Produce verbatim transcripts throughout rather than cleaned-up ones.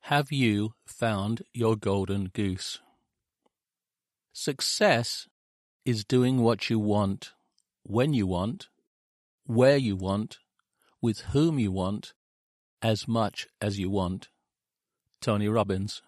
Have you found your golden goose? Success is doing what you want, when you want, where you want, with whom you want, as much as you want. Tony Robbins.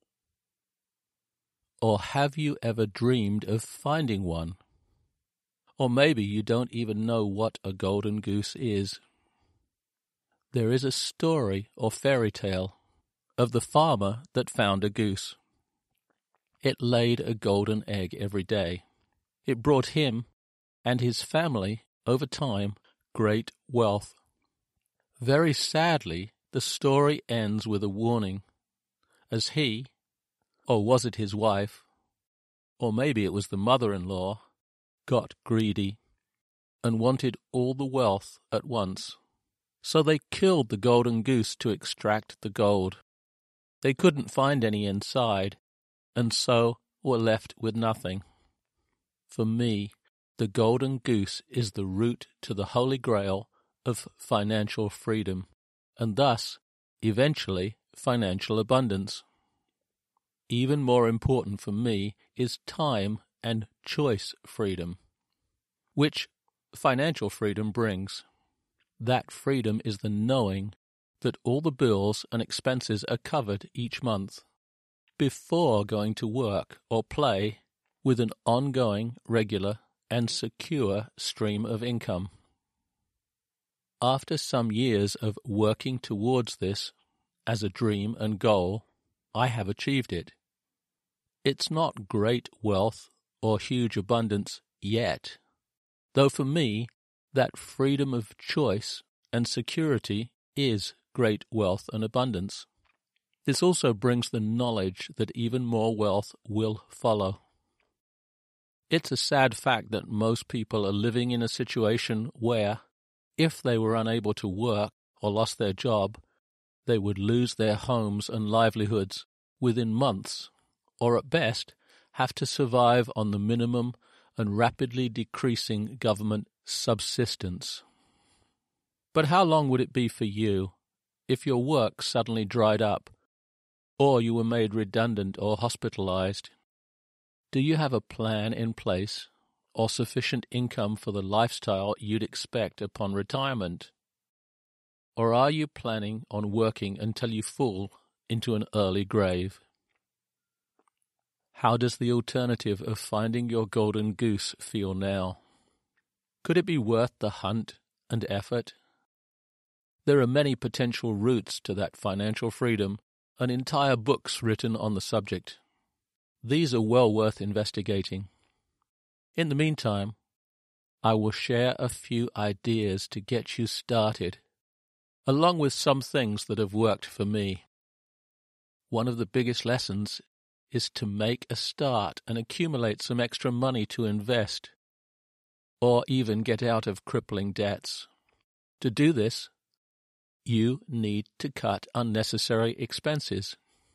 Or have you ever dreamed of finding one? Or maybe you don't even know what a golden goose is. There is a story or fairy tale of the farmer that found a goose. It laid a golden egg every day. It brought him and his family, over time, great wealth. Very sadly, the story ends with a warning, as he, or was it his wife, or maybe it was the mother-in-law, got greedy and wanted all the wealth at once. So they killed the golden goose to extract the gold. They couldn't find any inside, and so were left with nothing. For me, the golden goose is the route to the holy grail of financial freedom, and thus, eventually, financial abundance. Even more important for me is time and choice freedom, which financial freedom brings. That freedom is the knowing that all the bills and expenses are covered each month, before going to work or play, with an ongoing, regular, and secure stream of income. After some years of working towards this as a dream and goal, I have achieved it. It's not great wealth or huge abundance yet, though for me, that freedom of choice and security is great wealth and abundance. This also brings the knowledge that even more wealth will follow. It's a sad fact that most people are living in a situation where, if they were unable to work or lost their job, they would lose their homes and livelihoods within months, or at best have to survive on the minimum and rapidly decreasing government subsistence. But how long would it be for you if your work suddenly dried up, or you were made redundant or hospitalized? Do you have a plan in place or sufficient income for the lifestyle you'd expect upon retirement? Or are you planning on working until you fall into an early grave? How does the alternative of finding your golden goose feel now? Could it be worth the hunt and effort? There are many potential routes to that financial freedom, and entire books written on the subject. These are well worth investigating. In the meantime, I will share a few ideas to get you started, along with some things that have worked for me. One of the biggest lessons is to make a start and accumulate some extra money to invest, or even get out of crippling debts. To do this, you need to cut unnecessary expenses.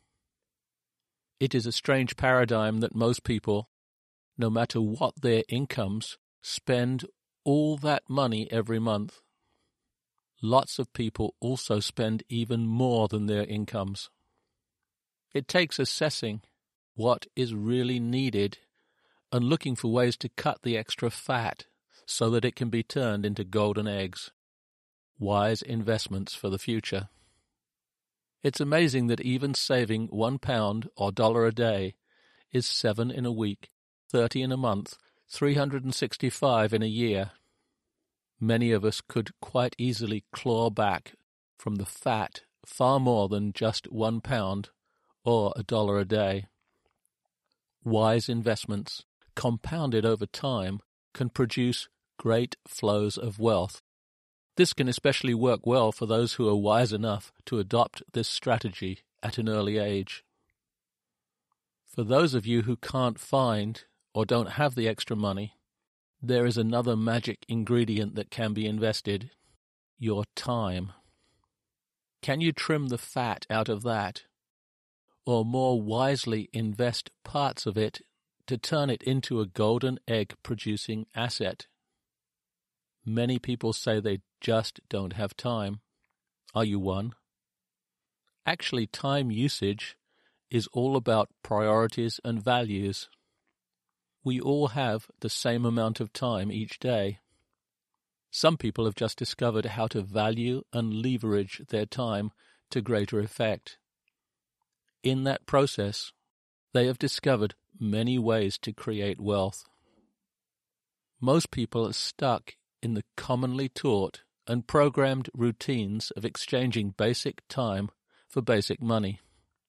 It is a strange paradigm that most people, no matter what their incomes, spend all that money every month. Lots of people also spend even more than their incomes. It takes assessing what is really needed and looking for ways to cut the extra fat so that it can be turned into golden eggs. Wise investments for the future. It's amazing that even saving one pound or dollar a day is seven in a week, thirty in a month, three hundred sixty-five in a year. Many of us could quite easily claw back from the fat far more than just one pound or a dollar a day. Wise investments, compounded over time, can produce great flows of wealth. This can especially work well for those who are wise enough to adopt this strategy at an early age. For those of you who can't find or don't have the extra money, there is another magic ingredient that can be invested: your time. Can you trim the fat out of that, or more wisely invest parts of it to turn it into a golden egg-producing asset? Many people say they just don't have time. Are you one? Actually, time usage is all about priorities and values. We all have the same amount of time each day. Some people have just discovered how to value and leverage their time to greater effect. In that process, they have discovered many ways to create wealth. Most people are stuck in the commonly taught and programmed routines of exchanging basic time for basic money.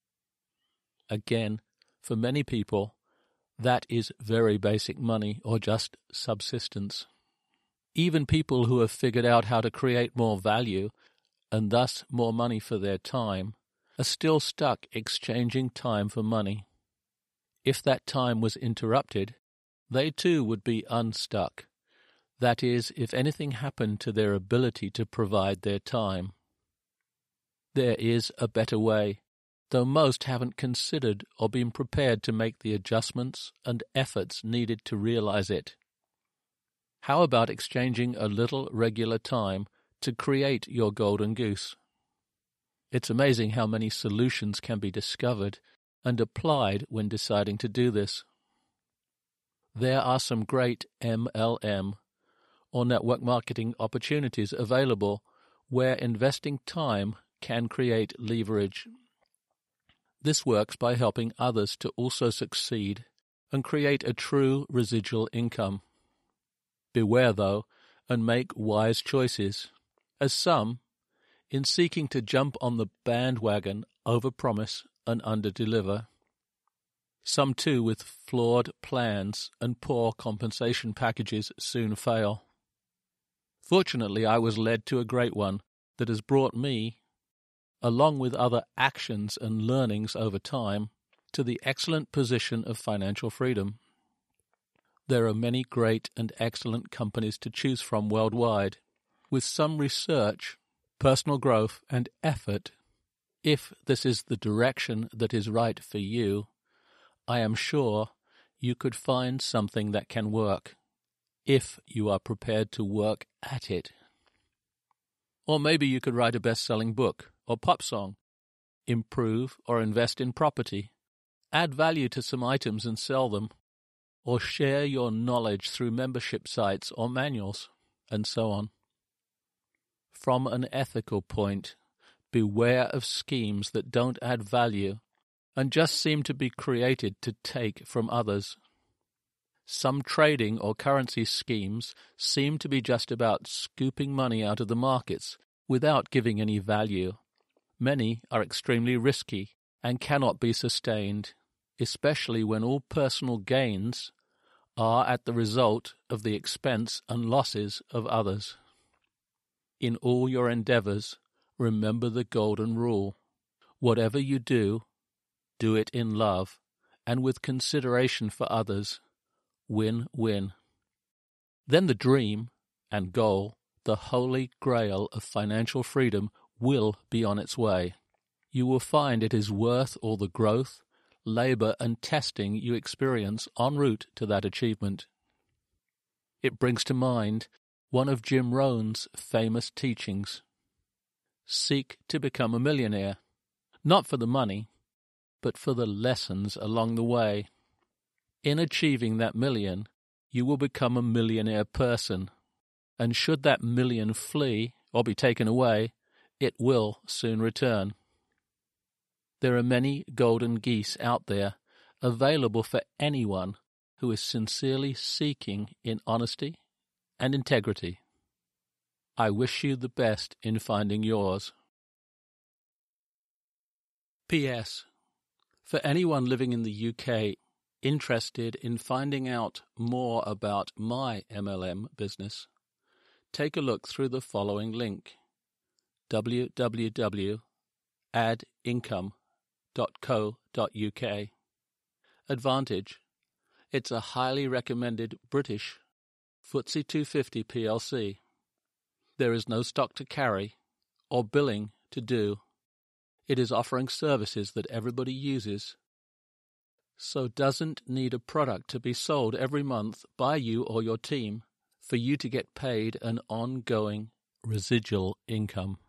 Again, for many people, that is very basic money or just subsistence. Even people who have figured out how to create more value and thus more money for their time are still stuck exchanging time for money. If that time was interrupted, they too would be unstuck. That is, if anything happened to their ability to provide their time. There is a better way, though most haven't considered or been prepared to make the adjustments and efforts needed to realize it. How about exchanging a little regular time to create your golden goose? It's amazing how many solutions can be discovered and applied when deciding to do this. There are some great M L M or network marketing opportunities available where investing time can create leverage. This works by helping others to also succeed and create a true residual income. Beware, though, and make wise choices, as some, in seeking to jump on the bandwagon, overpromise and underdeliver. Some, too, with flawed plans and poor compensation packages soon fail. Fortunately, I was led to a great one that has brought me, along with other actions and learnings over time, to the excellent position of financial freedom. There are many great and excellent companies to choose from worldwide. With some research, personal growth, and effort, if this is the direction that is right for you, I am sure you could find something that can work, if you are prepared to work at it. Or maybe you could write a best-selling book or pop song, improve or invest in property, add value to some items and sell them, or share your knowledge through membership sites or manuals, and so on. From an ethical point, beware of schemes that don't add value and just seem to be created to take from others. Some trading or currency schemes seem to be just about scooping money out of the markets without giving any value. Many are extremely risky and cannot be sustained, especially when all personal gains are at the result of the expense and losses of others. In all your endeavors, remember the golden rule. Whatever you do, do it in love and with consideration for others. Win-win. Then the dream and goal, the holy grail of financial freedom, will be on its way. You will find it is worth all the growth, labor, and testing you experience en route to that achievement. It brings to mind one of Jim Rohn's famous teachings. Seek to become a millionaire, not for the money, but for the lessons along the way. In achieving that million, you will become a millionaire person, and should that million flee or be taken away, it will soon return. There are many golden geese out there available for anyone who is sincerely seeking in honesty and integrity. I wish you the best in finding yours. P S. For anyone living in the U K interested in finding out more about my M L M business, take a look through the following link: w w w dot add income dot co dot u k. Advantage: it's a highly recommended British F T S E two fifty P L C. There is no stock to carry or billing to do. It is offering services that everybody uses, so doesn't need a product to be sold every month by you or your team for you to get paid an ongoing residual income.